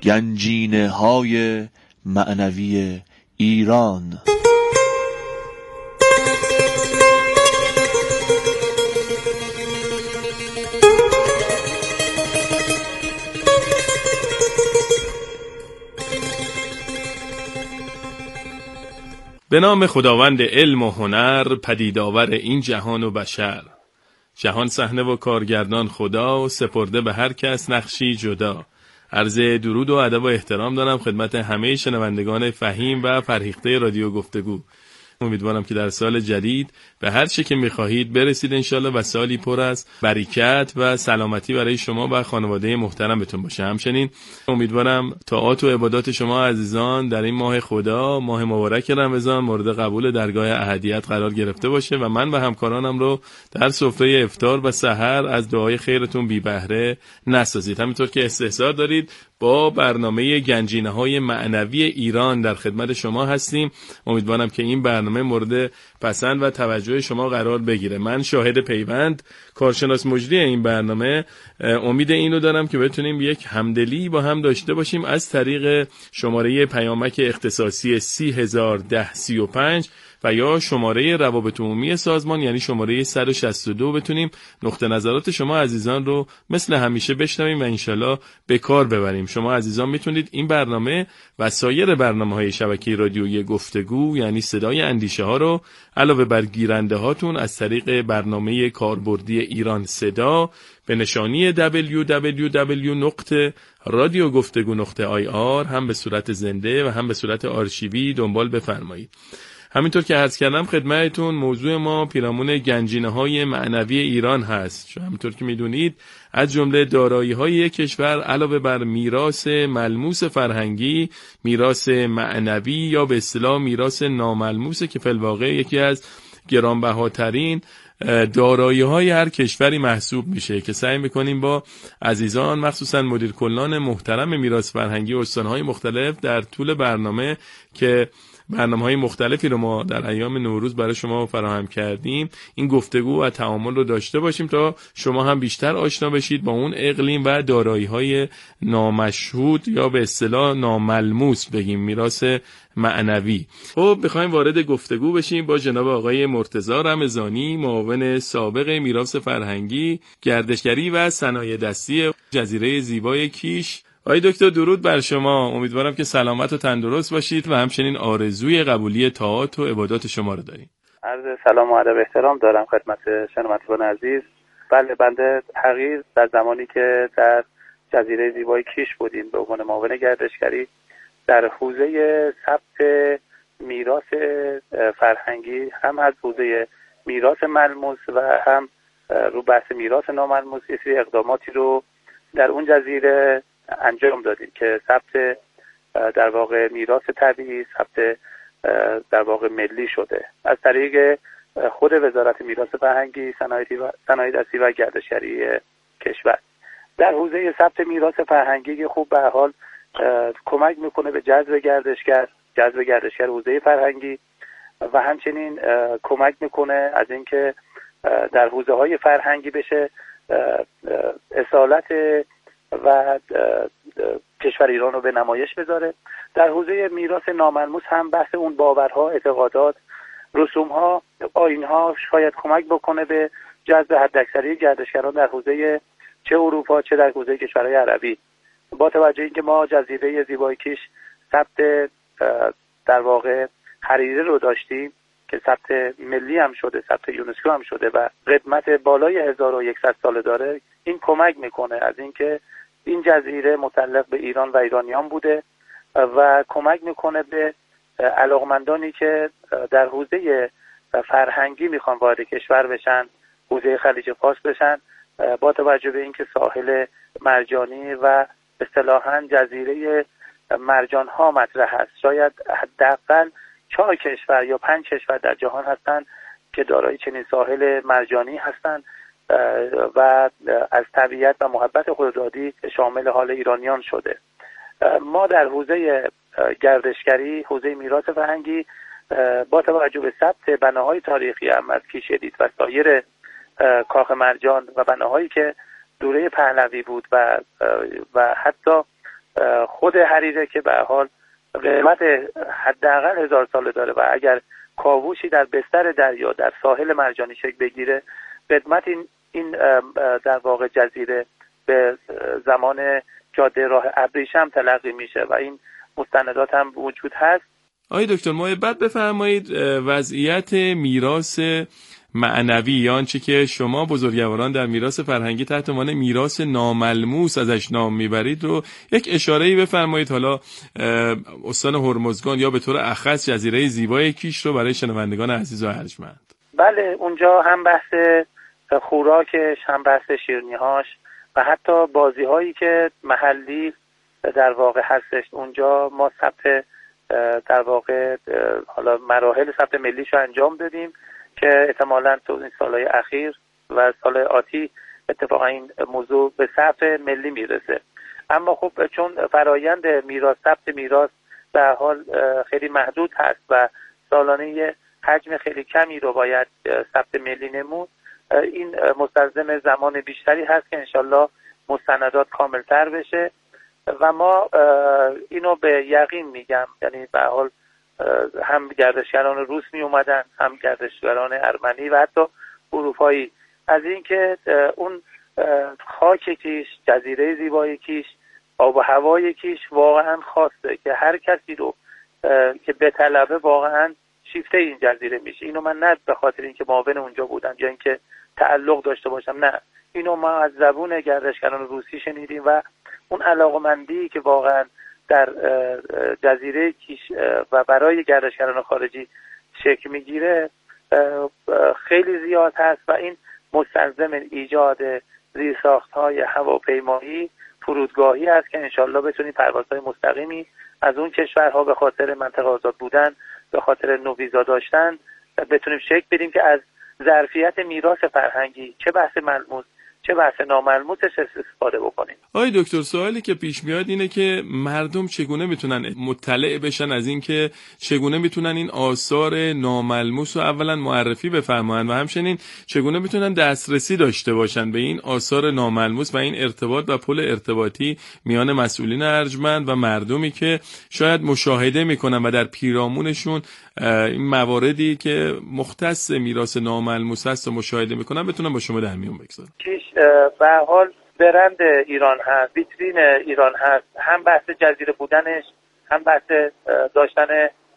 گنجینه های معنوی ایران. به نام خداوند علم و هنر، پدیدآور این جهان و بشر. جهان صحنه و کارگردان خدا، سپرده به هر کس نقشی جدا. عرض درود و ادب و احترام دارم خدمت همه شنوندگان فهیم و فرهیخته رادیو گفتگو. امیدوارم که در سال جدید به هر چه که می‌خواهید برسید انشالله و سالی پر از برکت و سلامتی برای شما و خانواده محترمتون باشه. همچنین امیدوارم طاعات و عبادات شما عزیزان در این ماه خدا، ماه مبارک رمضان، مورد قبول درگاه احدیت قرار گرفته باشه و من و همکارانم رو در سفره افطار و سحر از دعای خیرتون بی بهره نسازید. همینطور که استحضار دارید با برنامه گنجینه‌های معنوی ایران در خدمت شما هستیم. امیدوارم که این برنامه مورد پسند و توجه شما قرار بگیره. من شاهد پیوند، کارشناس مجری این برنامه، امید اینو دارم که بتونیم یک همدلی با هم داشته باشیم از طریق شماره پیامک اختصاصی 301035 و یا شماره روابط عمومی سازمان یعنی شماره 162 بتونیم نقطه نظرات شما عزیزان رو مثل همیشه بشنویم و انشالله به کار ببریم. شما عزیزان میتونید این برنامه و سایر برنامه‌های شبکه رادیویی گفتگو یعنی صدای اندیشه ها رو علاوه بر گیرنده هاتون از طریق برنامه کاربردی ایران صدا به نشانی www.radiogoftegu.ir هم به صورت زنده و هم به صورت آرشیوی دنبال بفرمایید. همینطور که عرض کردم خدمتتون، موضوع ما پیرامون گنجینه‌های معنوی ایران هست. همینطور که میدونید از جمله دارایی‌های یک کشور علاوه بر میراث ملموس فرهنگی، میراث معنوی یا به اصطلاح میراث ناملموس که فی الواقع یکی از گرانبهاترین دارایی‌های هر کشوری محسوب میشه که سعی میکنیم با عزیزان مخصوصا مدیر کلان محترم میراث فرهنگی استان‌های مختلف در طول برنامه که برنامه‌های مختلفی رو ما در ایام نوروز برای شما فراهم کردیم این گفتگو و تعامل رو داشته باشیم تا شما هم بیشتر آشنا بشید با اون اقلیم و دارایی‌های نامشهود یا به اصطلاح ناملموس بگیم میراث معنوی. خب بخوایم وارد گفتگو بشیم با جناب آقای مرتضی رمضانی، معاون سابق میراث فرهنگی، گردشگری و صنایع دستی جزیره زیبای کیش. آقای دکتر درود بر شما، امیدوارم که سلامت و تندرست باشید و همچنین آرزوی قبولی طاعات و عبادات شما رو داریم. عرض سلام و ادب احترام دارم خدمت شنوندگان عزیز. بله، بنده حقیر در زمانی که در جزیره زیبای کیش بودیم به عنوان معاون گردشگری در حوزه ثبت میراث فرهنگی هم از حوزه میراث ملموس و هم رو بحث میراث ناملموس یه سری اقداماتی رو در اون جزیره انجام دادیم که ثبت در واقع میراث طبیعی، ثبت در واقع ملی شده از طریق خود وزارت میراث فرهنگی، صنایع دستی و گردشگری کشور. در حوزه ثبت میراث فرهنگی خوب به حال کمک میکنه به جذب گردشگر حوزه فرهنگی و همچنین کمک میکنه از اینکه در حوزه های فرهنگی بشه اصالت و کشور ایران رو به نمایش بذاره. در حوزه میراث ناملموس هم بحث اون باورها، اعتقادات، رسوم‌ها، آیین‌ها شاید کمک بکنه به جذب حداکثری گردشگران در حوزه چه اروپا چه در حوزه کشورهای عربی. با توجه اینکه ما جزیره زیبای کیش ثبت در واقع حریره رو داشتیم که ثبت ملی هم شده، ثبت یونسکو هم شده و قدمت بالای 1100 ساله داره، این کمک میکنه از اینکه این جزیره متعلق به ایران و ایرانیان بوده و کمک میکنه به علاقمندانی که در حوزه فرهنگی میخوان وارد کشور بشن، حوزه خلیج فارس بشن، با توجه به اینکه ساحل مرجانی و اصطلاحاً جزیره مرجان ها مطرح هست. شاید حداقل 4 کشور یا 5 کشور در جهان هستند که دارای چنین ساحل مرجانی هستند و از طبیعت و محبت خوددادی شامل حال ایرانیان شده. ما در حوزه گردشگری، حوزه میراث فرهنگی، با توجه به ثبت بناهای تاریخی هم از کیشدید و سایر کاخ مرجان و بناهایی که دوره پهلوی بود و حتی خود حریره که به هر حال قیمت حداقل 1000 ساله داره و اگر کاوشی در بستر دریا در ساحل مرجانی شکل بگیره، قدمت این در واقع جزیره به زمان جاده راه ابریشم تلقی میشه و این مستندات هم وجود هست. آقای دکتر محبت بفرمایید وضعیت میراث معنوی یا آنچه که شما بزرگواران در میراث فرهنگی تحت عنوان میراث ناملموس ازش نام میبرید رو یک اشاره‌ای بفرمایید، حالا استان هرمزگان یا به طور اخص جزیره زیبای کیش رو برای شنوندگان عزیز و ارجمند. بله، اونجا هم بحث خوراکش، هم بحث شیرینی‌هاش و حتی بازی‌هایی که محلی در واقع هستش. اونجا ما ثبت در واقع حالا مراحل ثبت ملیش رو انجام دادیم که احتمالاً تو این سالهای اخیر و سال آتی اتفاقا این موضوع به ثبت ملی میرسه. اما خب چون فرایند میراث، ثبت میراث به هر حال خیلی محدود هست و سالانه حجم خیلی کمی رو باید ثبت ملی نمود، این مستلزم زمان بیشتری هست که انشالله مستندات کاملتر بشه و ما اینو به یقین میگم، یعنی به هر حال هم گردشگران روس می اومدن، هم گردشگران ارمنی و حتی اروپایی، از اینکه اون خاک کیش، جزیره زیبای کیش، آب و هوای کیش واقعا خاصه که هر کسی رو که به طلبه واقعا شیفته این جزیره میشه. اینو من نه به خاطر اینکه معاون اونجا بودم یا اینکه تعلق داشته باشم، نه، اینو ما از زبون گردشگران روسی شنیدیم و اون علاقمندی که واقعا در جزیره کیش و برای گردشگران خارجی شکل میگیره خیلی زیاد هست و این مستلزم ایجاد زیرساخت‌های هواپیمایی، فرودگاهی است که انشالله بتونیم پروازهای مستقیمی از اون کشورها به خاطر منطقه آزاد بودن، به خاطر نوویزا داشتن بتونیم شکل بدیم که از ظرفیت میراث فرهنگی چه بحث ملموس چه بحث ناملموسش استفاده بکنیم. آقای دکتر، سوالی که پیش میاد اینه که مردم چگونه میتونن مطلع بشن از این که چگونه میتونن این آثار ناملموس رو اولا معرفی بفرمایند و همچنین چگونه میتونن دسترسی داشته باشن به این آثار ناملموس و این ارتباط و پل ارتباطی میان مسئولین ارجمند و مردمی که شاید مشاهده میکنن و در پیرامونشون این مواردی که مختص میراث ناملموس هست و مشاهده میکنن بتونن با شما در میون بگذارن. به هر حال برند ایران هست، ویترین ایران هست، هم بحث جزیره بودنش، هم بحث داشتن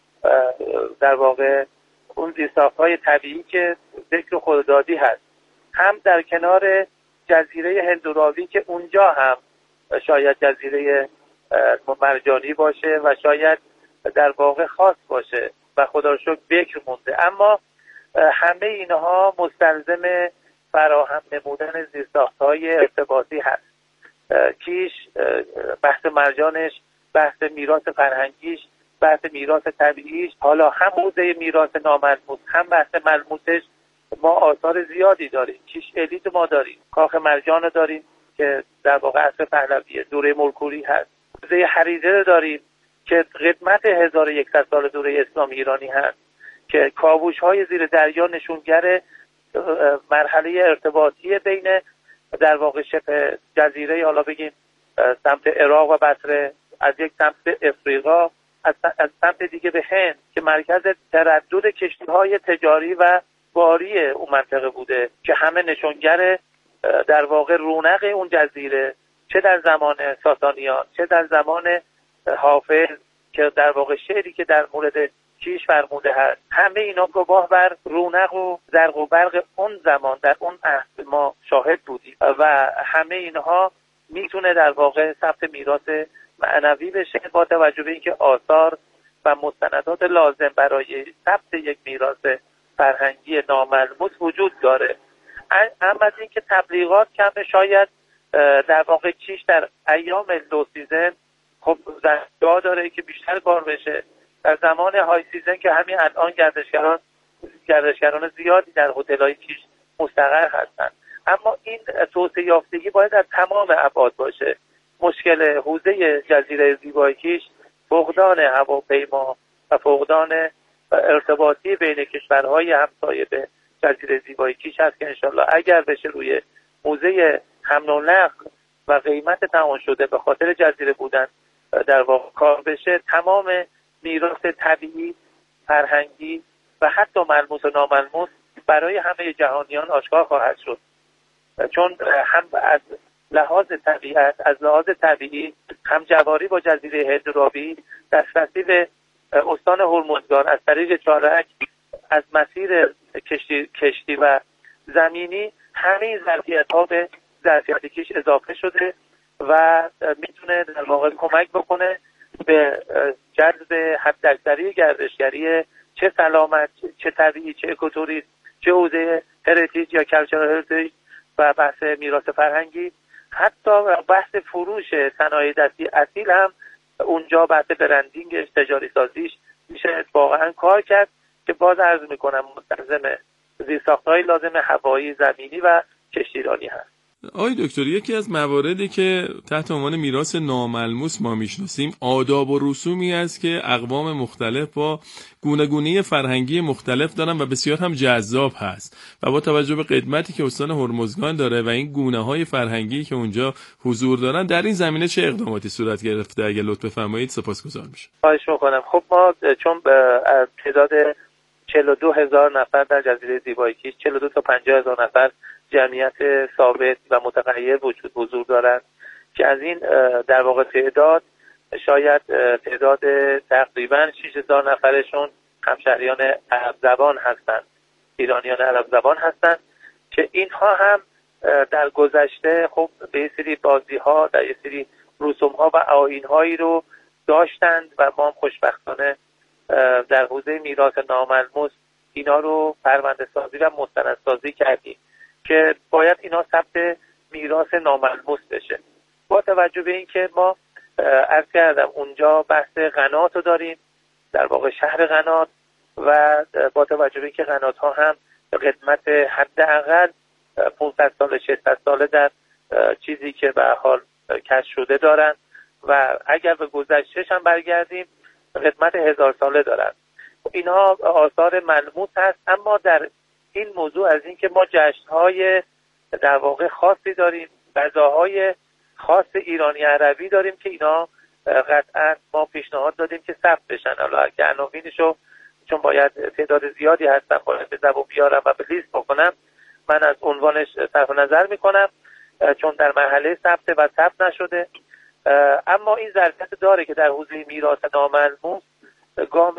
در واقع اون زیرساخت‌های طبیعی که ذکر خوددادی هست، هم در کنار جزیره هندوراوی که اونجا هم شاید جزیره مرجانی باشه و شاید در واقع خاص باشه و خدا رو شکر بکر مونده، اما همه اینها مستلزم فراهم نمودن زیرساخت‌های ارتباطی هست. کیش بحث مرجانش، بحث میراث فرهنگیش، بحث میراث طبیعیش، حالا هم حوزه میراث ناملموس هم بحث ملموسش ما آثار زیادی داریم. کیش الیت ما داریم، کاخ مرجان داریم که در واقع عصر پهلویه، دوره ملکوری هست. حوزه حریره داریم که قدمت 1100 سال دوره اسلامی ایرانی هست که کاوش‌های زیر دریا نشونگر مرحله ارتباطی بین در واقع شبه جزیره، حالا بگیم سمت عراق و بصره، از یک سمت افریقا، از سمت دیگه به هند که مرکز تردد کشتی‌های تجاری و باری اون منطقه بوده که همه نشونگر در واقع رونق اون جزیره، چه در زمان ساسانیان چه در زمان حافظ که در واقع شعری که در مورد کیش فرموده هست، همه اینا گواه بر رونق و زرق و برق اون زمان در اون عهد ما شاهد بودیم و همه اینها میتونه در واقع ثبت میراث معنوی بشه با توجه به اینکه آثار و مستندات لازم برای ثبت یک میراث فرهنگی ناملموس وجود داره. اما از اینکه تبلیغات کمه، شاید در واقع کیش در ایام لو سیزن خب جا داره که بیشتر کار بشه. در زمان های سیزن که همین الان گردشگران زیادی در هتل‌های کیش مستقر هستند، اما این توسعه یافتگی باید در تمام ابعاد باشه. مشکل حوزه جزیره زیبای کیش فقدان هواپیما و فقدان ارتباطی بین کشورهای همسایه به جزیره زیبای کیش هست که انشالله اگر بشه روی حوزه حمل و نقل و قیمت تمام شده به خاطر جزیره بودن در واقع کار بشه، تمام میراث طبیعی، فرهنگی و حتی ملموس و ناملموس برای همه جهانیان آشکار خواهد شد. چون هم از لحاظ طبیعت، از لحاظ طبیعی، هم جواری با جزیره هندورابی، دسترسی به استان هرمزگان از طریق چارک، از مسیر کشتی و زمینی، همه این ظرفیت‌ها به ظرفیت کیش اضافه شده و میتونه در واقع کمک بکنه به جذب حداکثری گردشگری، چه سلامت، چه طبیعی، چه اکوتوریسم، چه حوزه هریتیج یا کالچرال هریتیج و بحث میراث فرهنگی. حتی بحث فروش صنایع دستی اصیل هم اونجا بحث برندینگش، تجاری سازیش میشه واقعا کار کرد که باز عرض میکنم مستلزم زیرساخت‌های لازم هوایی، زمینی و کشتیرانی هست. آقای دکتر، یکی از مواردی که تحت عنوان میراث ناملموس ما میشناسیم آداب و رسومی است که اقوام مختلف با گونه‌گونی فرهنگی مختلف دارن و بسیار هم جذاب هست و با توجه به قدمتی که استان هرمزگان داره و این گونه‌های فرهنگی که اونجا حضور دارن، در این زمینه چه اقداماتی صورت گرفته؟ اگه لطف بفرمایید سپاسگزار میشم. خواهش میکنم. خب ما چون از تعداد 42,000 نفر در جزیره زیبای کیش 42 تا 50,000 نفر جمعیت ثابت و متغیر حضور دارند که از این در واقع تعداد شاید تعداد تقریبا 6,000 نفرشون همشهریان عرب زبان هستند، ایرانیان عرب زبان هستند که اینها هم در گذشته خب به یه سری بازی‌ها، در یه سری رسوم‌ها و آیین‌هایی رو داشتند و ما هم خوشبختانه در حوزه میراث ناملموس اینا رو پرونده سازی و مستند سازی کردیم که باید اینا ثبت میراث ناملموس بشه. با توجه به اینکه ما عرض کردم اونجا بحث قنات رو داریم، در واقع شهر قنات، و با توجه به اینکه قنات ها هم قدمت حداقل 500 سال 600 ساله در چیزی که به حال کشف شده دارن و اگر به گذشتهش هم برگردیم قدمت 1000 ساله دارن. اینها آثار ملموس هست. اما در این موضوع از اینکه ما جشن‌های در واقع خاصی داریم، غذاهای خاص ایرانی عربی داریم که اینا قطعا ما پیشنهاد دادیم که ثبت بشن. حالا که عناوینشو چون باید تعداد زیادی هستن باید به زبون بیارم و به لیست بکنم، من از عنوانش صرف نظر میکنم چون در مرحله ثبت و ثبت نشده. اما این ظرفیت داره که در حوزه میراث ناملموس گام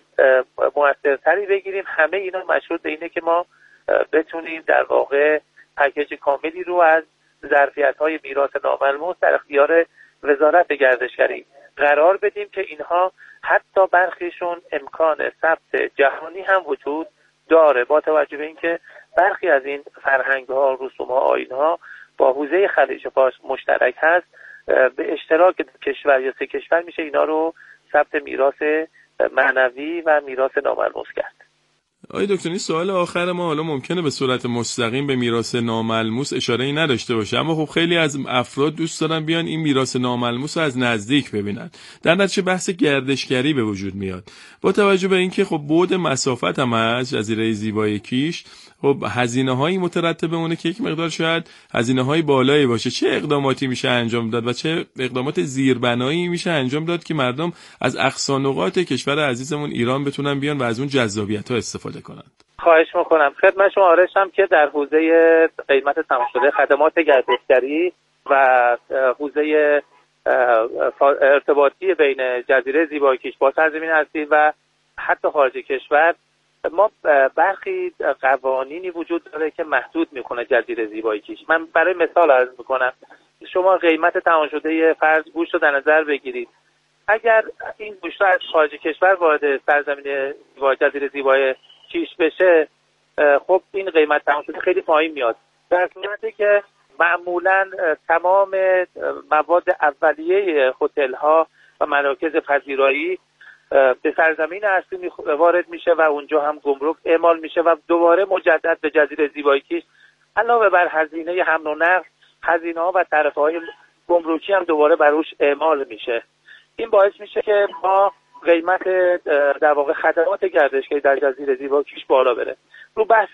موثرتری بگیریم. همه اینا مشروط به اینه که ما بتونیم در واقع پکیج کاملی رو از ظرفیت‌های میراث ناملموس در اختیار وزارت گردشگری قرار بدیم که اینها حتی برخیشون امکان ثبت جهانی هم وجود داره، با توجه به اینکه برخی از این فرهنگ‌ها، رسوم‌ها، آیین‌ها با حوزه خلیج فارس مشترک هست. به اشتراک کشور یا سه کشور میشه اینا رو ثبت میراث معنوی و میراث ناملموس کرد. آقای دکتر، این سوال آخر ما حالا ممکنه به صورت مستقیم به میراث ناملموس اشاره‌ای نداشته باشه، اما خب خیلی از افراد دوست دارن بیان این میراث ناملموس رو از نزدیک ببینن. در نتیجه بحث گردشگری به وجود میاد. با توجه به اینکه خب بعد مسافت هم از جزیره زیبای کیش، خب هزینه‌هایی مترتب اونه که یک مقدار شاید هزینه‌های بالایی باشه. چه اقداماتی میشه انجام داد و چه اقدامات زیربنایی میشه انجام داد که مردم از اقصا نقاط کشور عزیزمون ایران بتونن بیان و از اون جذابیت‌ها استفاده کنند؟ خواهش میکنم. خدمت شما آرشم که در حوزه قیمت تمام شده خدمات گردشگری و حوزه ارتباطی بین جزیره زیبای کیش با سرزمین اصلی و حتی خارج کشور، ما برخی قوانینی وجود داره که محدود میکنه جزیره زیبای کیش. من برای مثال عرض میکنم، شما قیمت تمام شده فرض گوشت رو در نظر بگیرید. اگر این گوشت از خارج کشور وارد سرزمین جزیره زیبای کیش بشه، خب این قیمت تمام شده خیلی پایین میاد، در صورتی که معمولا تمام مواد اولیه هتل ها و مراکز پذیرایی به سرزمین اصلی وارد میشه و اونجا هم گمرک اعمال میشه و دوباره مجدد به جزیره زیبای کیش علاوه بر هزینه حمل و نقل، هزینه ها و تعرفه های گمرکی هم دوباره بروش اعمال میشه. این باعث میشه که ما قیمت در واقع خدمات گردشگری در جزیره زیبای کیش بالا بره. رو بحث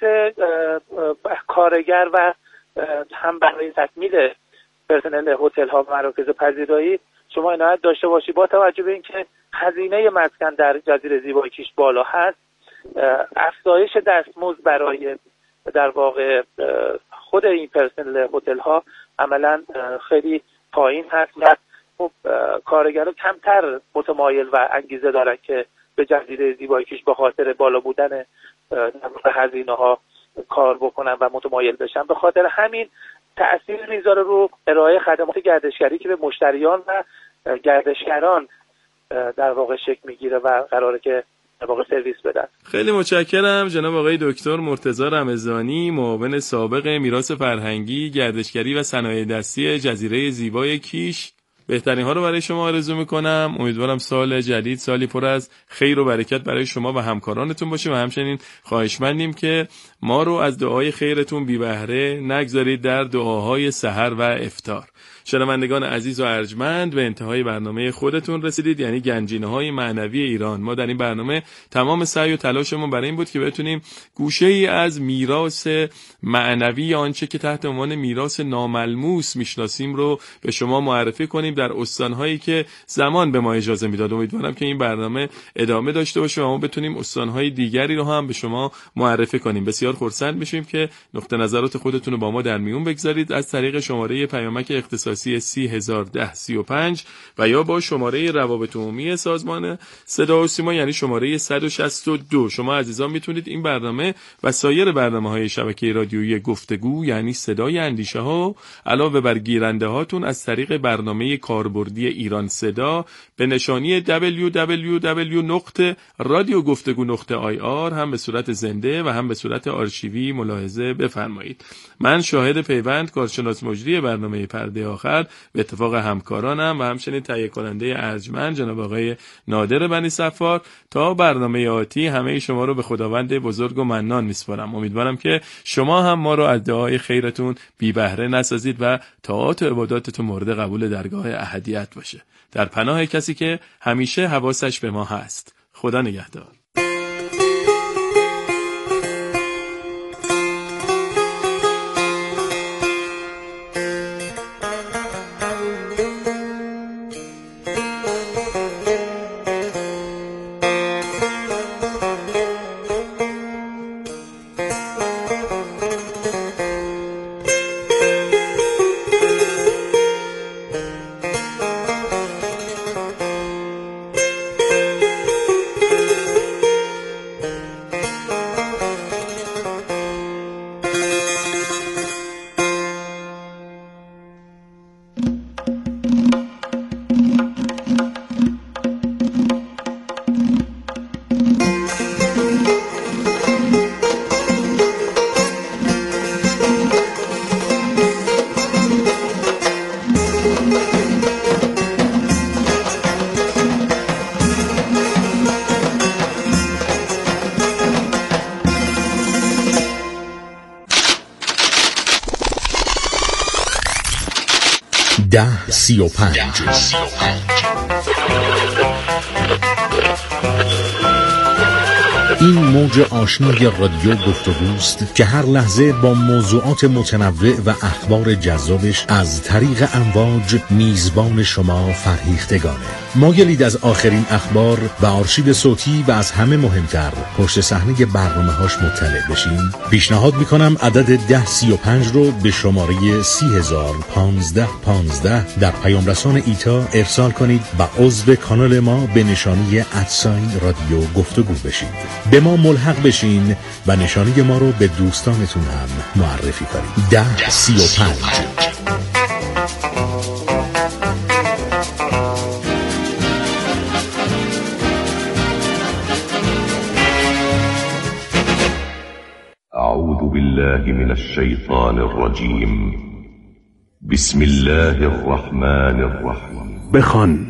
کارگر و هم برای تکمیل پرسنل هتل ها و مراکز پذیرایی شما عنایت داشته باشید با توجه به اینکه هزینه مسکن در جزیره زیبای کیش بالا هست، افزایش دستمزد برای در واقع خود این پرسنل هتل ها عملا خیلی پایین هست و کارگرها کمتر متمایل و انگیزه دارن که به جزیره زیبای کیش به خاطر بالا بودن هزینه ها کار بکنن و متمایل بشن. به خاطر همین تأثیر میذاره رو ارائه خدمات گردشگری که به مشتریان و گردشگران در واقع شکل میگیره و قراره که در واقع سرویس بدن. خیلی متشکرم جناب آقای دکتر مرتضی رمضانی، معاون سابق میراث فرهنگی، گردشگری و صنایع دستی جزیره زیبای کیش. بهترین ها رو برای شما آرزو میکنم. امیدوارم سال جدید سالی پر از خیر و برکت برای شما و همکارانتون باشه و همچنین خواهشمندیم که ما رو از دعای خیرتون بی بهره نگذارید در دعاهای سحر و افطار. شنوندگان عزیز و ارجمند، به انتهای برنامه خودتون رسیدید، یعنی گنجینه‌های معنوی ایران. ما در این برنامه تمام سعی و تلاشمون برای این بود که بتونیم گوشه‌ای از میراث معنوی آنچه که تحت عنوان میراث ناملموس میشناسیم رو به شما معرفی کنیم در استان‌هایی که زمان به ما اجازه میداد. امیدوارم که این برنامه ادامه داشته باشه و ما بتونیم استان‌های دیگری رو هم به شما معرفی کنیم. بسیار خرسند میشیم که نقطه نظرات خودتون رو با ما در میون بگذارید از طریق شماره پیامک اختصاصی 301035 و یا با شماره روابط عمومی سازمان صدا و سیما، یعنی شماره 162. شما عزیزان میتونید این برنامه و سایر برنامه‌های شبکه رادیویی گفتگو یعنی صدای اندیشه ها علاوه بر گیرنده هاتون از طریق برنامه کاربردی ایران صدا به نشانی www.radiogفتگو.ir هم به صورت زنده و هم به صورت آرشیوی ملاحظه بفرمایید. من شاهد پیوند کارشناس مجری برنامه پرده آخر به اتفاق همکارانم و همچنین تهیه کننده ارجمند جناب آقای نادر بنی صفار. تا برنامه آتی همه شما رو به خداوند بزرگ و منان میسپارم. امیدوارم که شما هم ما رو از دعای خیرتون بی بهره نسازید و طاعات و عباداتتون مورد قبول درگاه احدیت باشه. در پناه کسی که همیشه حواسش به ما هست. خدا نگهدار. ده 35 این موج آشنای رادیو گفتگوست که هر لحظه با موضوعات متنوع و اخبار جذابش از طریق امواج میزبان شما فرهیختگانه. مایلید از آخرین اخبار و آرشیو صوتی و از همه مهمتر پشت صحنه برنامه‌هاش مطلع بشین؟ پیشنهاد میکنم عدد 1035 رو به شماره 3015115 در پیام رسان ایتا ارسال کنید و عضو کانال ما به نشانی @رادیو گفتگو بشید. به ما ملحق بشین و نشانی ما رو به دوستانتون هم معرفی کنید. 1035. أعوذ بالله من الشيطان الرجيم. بسم الله الرحمن الرحيم. بخوان.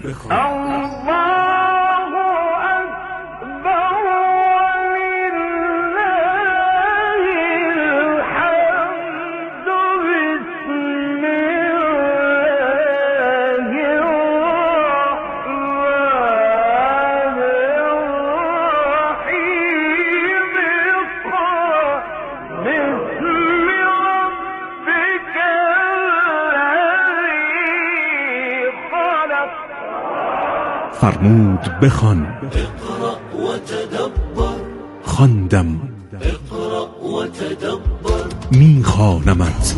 فرمود بخوان. خواندم میخوانمت،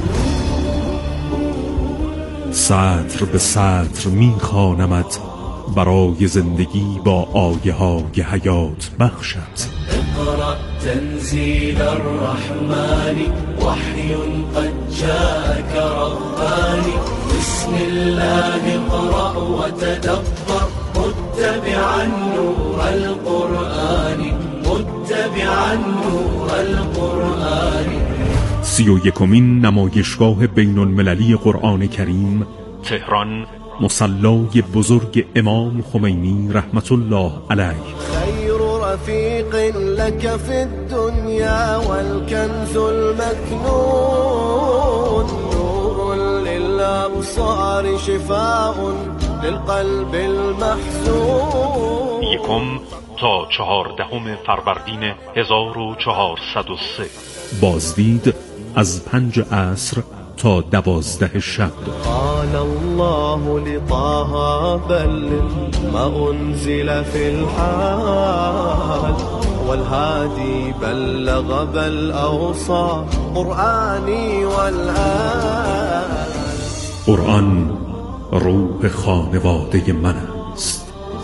سطر به سطر میخوانمت، برای زندگی با آیه های حیات بخشت. اقرأ تنزیل الرحمن وحی قد جاءك ربانی بسم الله اقرأ وتدبر متبعا نور القرآن متبعا نور القرآن. 31مین نمایشگاه بین المللی قرآن کریم، تهران، مصلای بزرگ امام خمینی رحمت الله علیه. خیر رفیق لك في الدنيا والكنز المكنون نور للأبصار شفاء للقلب المحزون. 1 تا 14 فروردین 1403. بازدید از 5 عصر تا 12 شب. قال الله لطه بلغ ما انزل في الحال والهادي بلغ بل اوصى قرآنی والآن. قرآن روح خانواده من است.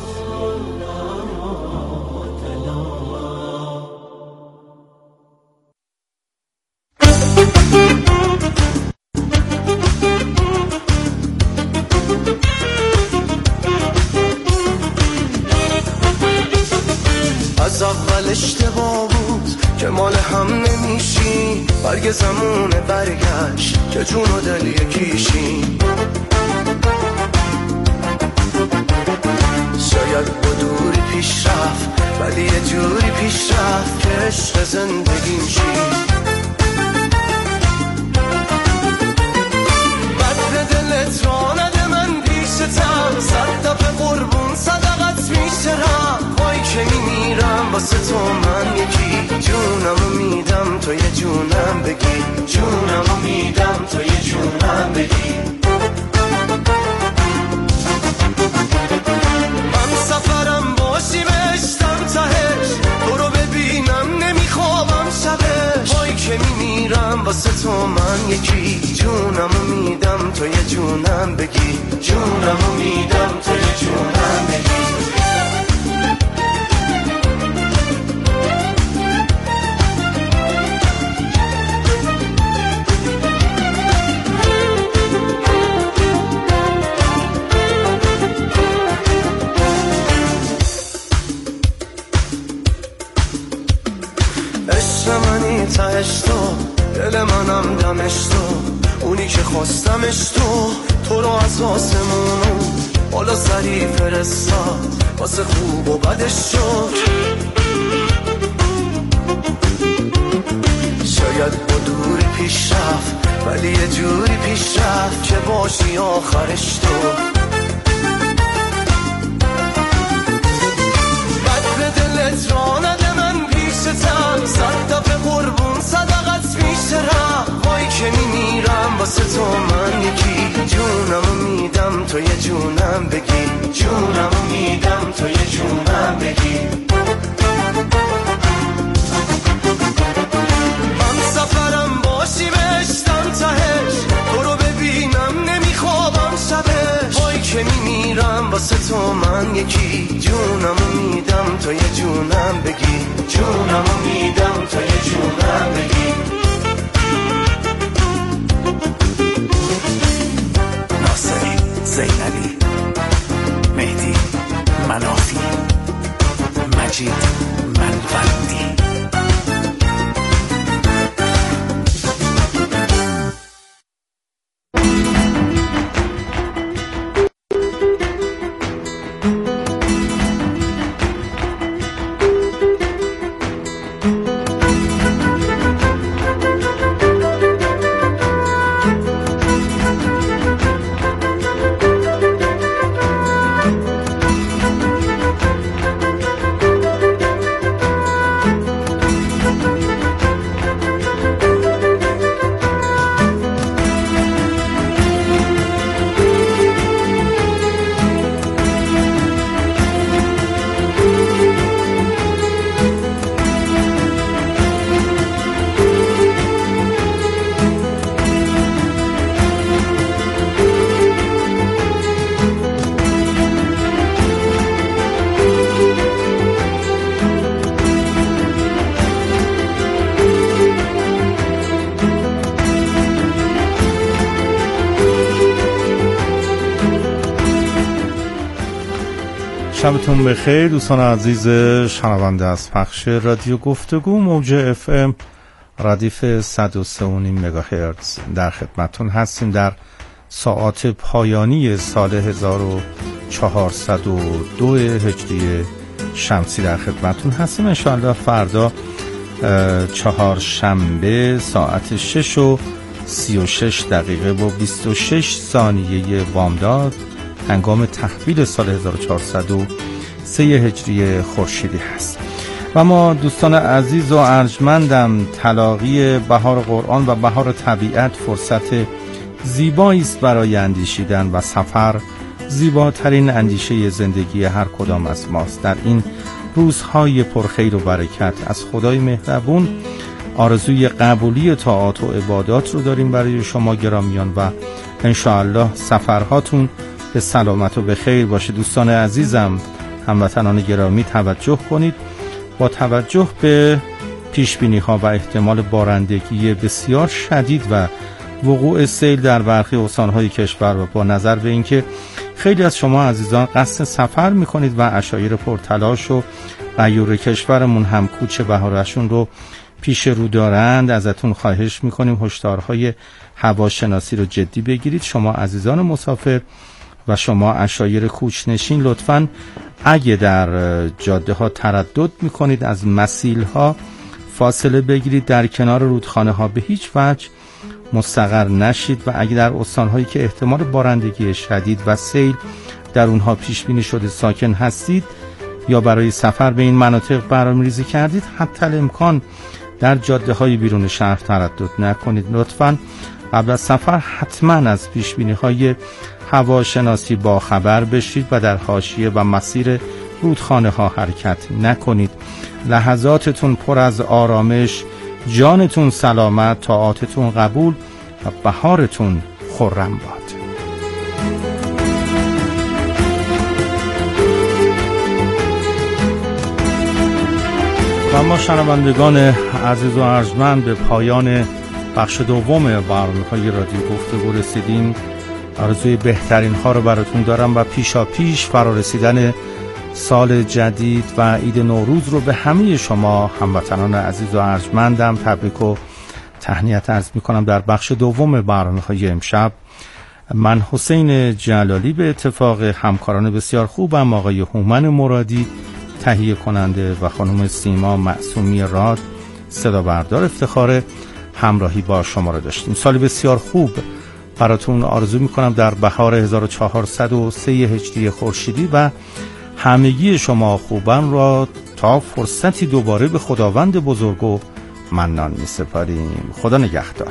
از اول اشتباه بود که مال هم نمیشی، برگ زمونه برگشت که جون و دل یکیشی. شاید با دوری پیش رفت ولی یه جوری پیش رفت که عشق زندگیم شی. بد دلت را نده من پیشتم، 100 دفعه قربون صدقت میشرم. وای که میمیرم واسه تو من یکی، جونمو میدم تو یه جونم بگی، جونمو میدم تو یه جونم بگی. من سفرم باشی بشتم تهش، تو رو ببینم نمیخوابم شبش. وای که میمیرم واسه تو من یکی، جونمو میدم تو یه جونم بگی، جونمو میدم تو یه جونم بگی. تهش تو، دل منم دمش تو، اونی که خواستمش تو رو از آسمونو بالا سری فرستاد واسه خوب و بدش شد. شاید با دوری پیش رفت ولی یه جوری پیش رفت که باشی آخرش تو. بد به دلت را نده من پیشتم، 100 دفعه قربون صدقت میشرم. وای که میمیرم واسه تو من یکی، جونمو میدم تو یه جونم بگی، جونمو میدم تو یه جونم بگی. من سفرم باشی بشتم تهش، تو رو ببینم نمیخوابم شبش. وای که میمیرم واسه تو من یکی، جونمو میدم تو یه جونم بگی، جونمو میدم تو یه جونم بگی. ناصری، زینبی، مهدی، منافی، مجید، منوندی. شبتون بخیر دوستان عزیز شنونده از پخش رادیو گفتگو موج FM ردیف 103.5 مگاهرتز در خدمتون هستیم. در ساعات پایانی سال 1402 هجری شمسی در خدمتون هستیم. انشاءالله فردا چهارشنبه ساعت 6:36 با 26 ثانیه بامداد هنگام تحویل سال 1403 هجری خورشیدی هست و ما دوستان عزیز و ارجمندم تلاقی بهار قرآن و بهار طبیعت فرصت زیبایی است برای اندیشیدن و سفر زیباترین اندیشه زندگی هر کدام از ماست. در این روزهای پرخیر و برکت از خدای مهربون آرزوی قبولی طاعات و عبادات رو داریم برای شما گرامیان و انشاءالله سفرهاتون به سلامت و به خیر باشه. دوستان عزیزم هموطنان گرامی توجه کنید، با توجه به پیشبینی ها و احتمال بارندگی بسیار شدید و وقوع سیل در برخی استانهای کشور و با نظر به اینکه خیلی از شما عزیزان قصد سفر میکنید و عشایر پرتلاش و غیور کشورمون هم کوچ بهارشون رو پیش رو دارند، ازتون خواهش میکنیم هشدارهای هواشناسی رو جدی بگیرید. شما عزیزان مسافر و شما عشایر کوچنشین لطفاً اگه در جاده ها تردد میکنید از مسیل ها فاصله بگیرید، در کنار رودخانه ها به هیچ وجه مستقر نشید و اگه در استانهایی که احتمال بارندگی شدید و سیل در اونها پیش بینی شده ساکن هستید یا برای سفر به این مناطق برنامه‌ریزی کردید، حتی الامکان در جاده های بیرون شهر تردد نکنید. لطفاً قبل از سفر حتما از پیش بینی های هواشناسی با خبر بشید و در حاشیه و مسیر رودخانه ها حرکت نکنید. لحظاتتون پر از آرامش، جانتون سلامت، طاعاتتون قبول و بهارتون خرم باد. و ما شنوندگان عزیز و ارجمند به پایان بخش دوم برنامه‌های رادیو گفتگو رسیدیم. آرزوی بهترین ها رو براتون دارم و پیشا پیش فرا رسیدن سال جدید و عید نوروز رو به همه شما هموطنان عزیز و ارجمندم تبریک و تهنیت عرض میکنم. در بخش دوم برنامه‌های امشب من حسین جلالی به اتفاق همکاران بسیار خوبم آقای هومن مرادی تهیه کننده و خانم سیما معصومی راد صدا بردار افتخار همراهی با شما رو داشتیم. سال بسیار خوب براتون آرزو میکنم در بهار 1403 هجری خورشیدی و همگی شما خوبان را تا فرصتی دوباره به خداوند بزرگ و منان میسپاریم. خدا نگهدار.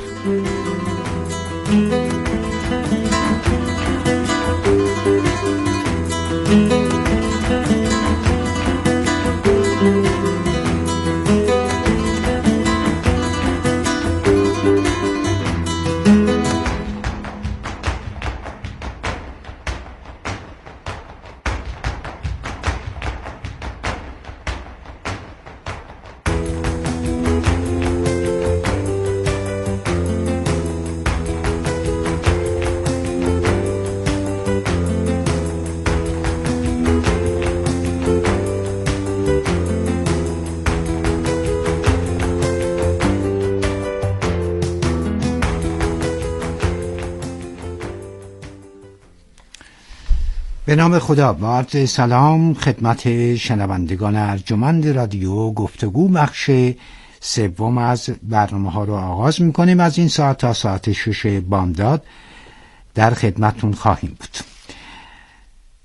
به نام خدا با عرض سلام خدمت شنوندگان ارجمند رادیو گفتگو بخش سوم از برنامه ها رو آغاز میکنیم. از این ساعت تا ساعت 6 بامداد در خدمتون خواهیم بود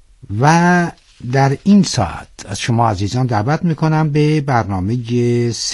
و در این ساعت از شما عزیزان دعوت میکنم به برنامه